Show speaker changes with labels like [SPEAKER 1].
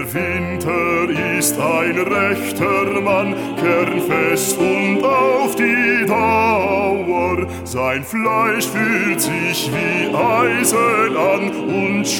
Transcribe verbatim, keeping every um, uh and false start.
[SPEAKER 1] Winter ist ein rechter Mann, kernfest und auf die Dauer. Sein Fleisch fühlt sich wie Eisen an und